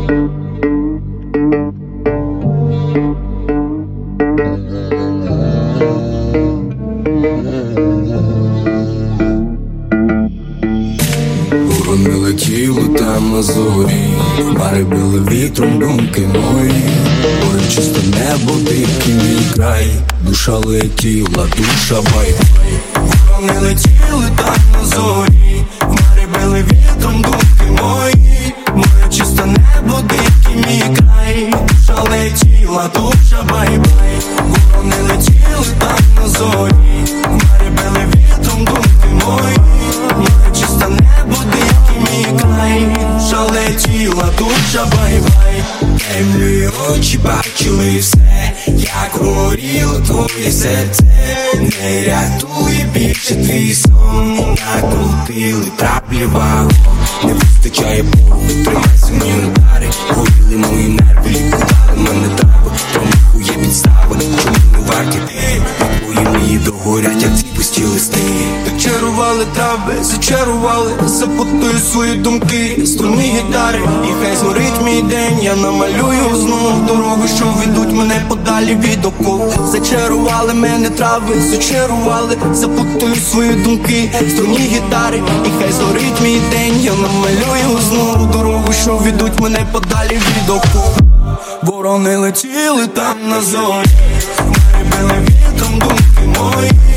Ворони летіли там на зорі, хмари били вітром думки мої. Море чисте небо, дикий мій край, душа летіла, душа бай-бай. Ворони летіли там на зорі, хмари били вітром думки мої. Море чисте небо, дикий мій край, душа летіла, душа бай-бай. Ворони летіли там на зорі, хмари били вітром думки мої. Море чисте небо, дикий мій край, душа летіла, душа бай-бай. Темні очі бачили все, як горіло твоє серце. Не рятує більше твій сон, накрутили траплі вагон. Не вистачає пору, тримайся мені удари. Горіли мої нерви, лікували мене трави. Тому є підстави, чому не варті ти? Твої мрії догорять, як ці пусті листи. Так чарували трави, зачарували, запутую свої думки, струни гітари. І хай згорить мій день, я намалюю знову дороги, що ведуть мене подалі від оков. Зачарували мене трави, зачарували, запутую свої думки, струни гітари. І хай згорить мій день, я намалюю знову дорогу, що ведуть мене подалі від оков. Ворони летіли там на зорі, хмари били вітром думки мої.